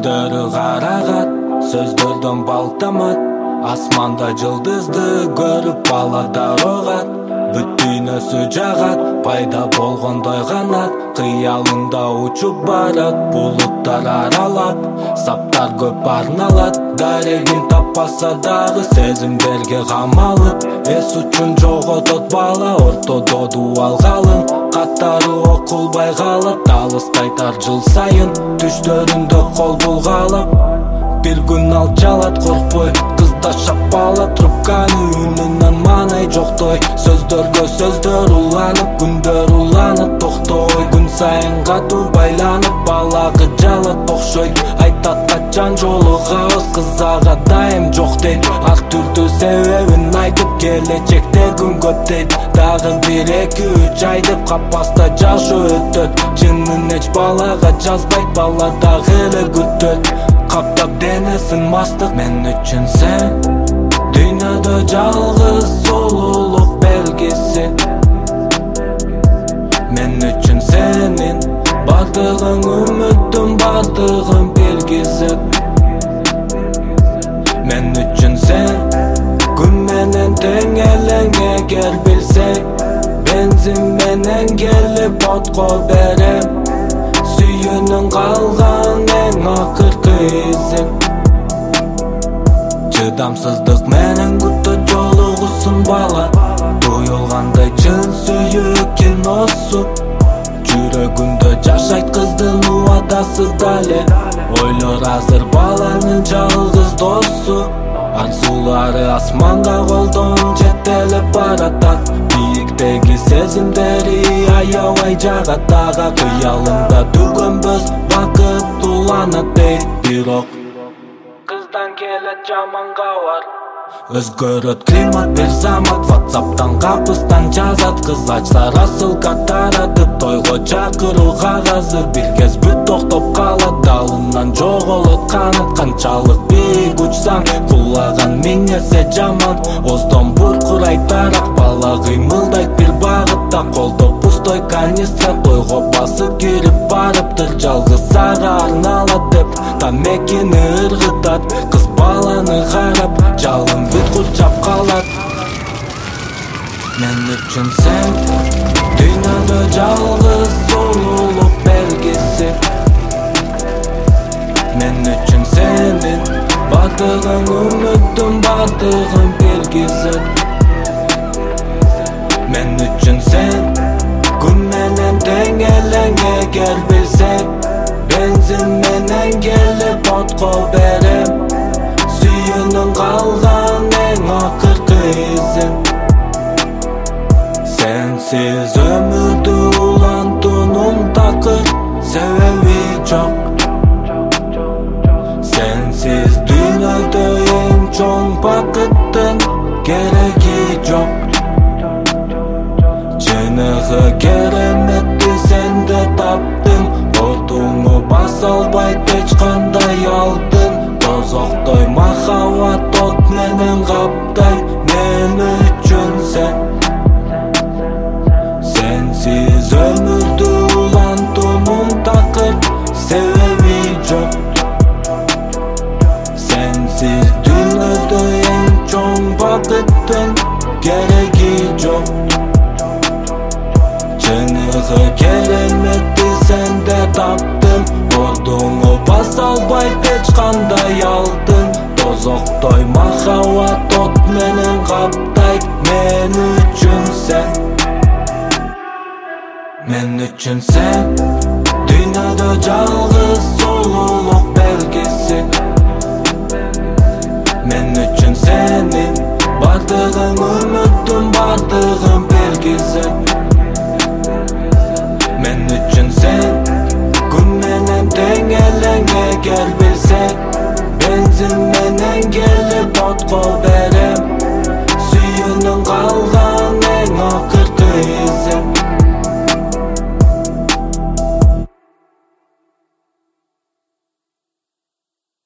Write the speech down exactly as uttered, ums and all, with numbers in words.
көздөрү карагат, сөздөрдөн балтамат. Асманда жылдызды көрүп баладар огат. Бүт дүйнөсү жагат, пайда болгондой канат. Кыялыңда учуп барат, булуттар аралап. Саптар көп арналат, дарегин таппаса дагы сезимдерге камалып. Эс үчүн жоготот бала, ортодо дубал калың. Каттары окулбай калат, алыс кайтар жыл сайын. Түштөрүндө кол булгалап, бир күн ал жалат коркпой. Кызда шапалат трубканы, үнүнөн маанай жоктой. Сөздөргө сөздөр уланып, күндөр уланып токтой. Күн сайын катуу байланып, балагы жалат окшойт. Айтат качан жолугабыз, кыз ага дайым жок дейт. Ар түрдүү себебин айтып, келечекте күн көп дейт. Дагы бир эки үч ай деп капаста жашоо өтөт. Чынын эч балага жазбайт, бала дагы эле күтөт. Каптап денесин мастык, мен үчүн сен дүйнөдө жалгыз улуулук белгиси. Мен үчүн сенин бардыгың үмүттүн, бардыгын билгизи. Мен үчүн сен күн менен тең элең, эгер билсең. Бензин менен келип отко берем, сүйүүнүн калган эң акыркы изин. Чыдамсыздык менен күтөт жолугусун бала, туюлгандай чын сүйүү киносу. Жүрөгүндө жашайт кыздын убадасы дале, ойлор азыр баланын жалгыз досу. Арзулары асманга колдон жетелеп баратат, бийиктеги сезимдери аябай жагат ага. Кыялыңда дүгөнбөс бакыт уланат дейт, бирок кыздан келет жаман кабар. Өзгөрөт климат бир замат, ватсаптан капыстан жазат. Кыз ачса рассылка таратып, тойго чакыруу кагазы. Бир кез бүт токтоп калат, далынан жоголот канат. Канчалык бийик учсаң, кулаган миң эсе жаман. Оздон буркурайт тарак, бала кыймылдайт бир багытта. Колдо пустой канистра, тойго басып кирип барыптыр. Жалгыз ага арналат деп тамекини ыргытат. Кыз баланы карап, жалын бүт курчап калат. Мен үчүн сен дүйнөдө жалгыз улуулук белгиси. Мен үчүн сенин бардыгың үмүттүн, бардыгын билгизи. Мен үчүн сен күн менен тең элең, эгер билсең. Бензин менен келип отко берем, сүйүүнүн калган эң акыркы изин. Сенсиз өмүрдү улантуунун такыр себеби жок. Сенсиз дүйнөдө эң чоң бакыттын кереги жок. Чыныгы кереметти сенде таптым, ордуңу баса албайт эч кандай алтын. Тозоктой махаббат от менен каптай, мен үчүн сен. Сенсиз өмүрдү улантуунун такыр себеби жок. Сенсиз дүйнөдө эң чоң бакыттын кереги жок. Чыныгы кереметти сенде таптым, ордуңу баса албайт эч кандай алтын. Тозоктой махаббат от менен каптайт, мен үчүн сен. Мен үчүн сен дүйнөдө жалгыз улуулук белгиси. Мен үчүн сенин бардыгың үмүттүн, бардыгын билгизи. Мен үчүн сен күн менен тең элең, эгер билсең. Бензин менен келип отко берем, сүйүүнүн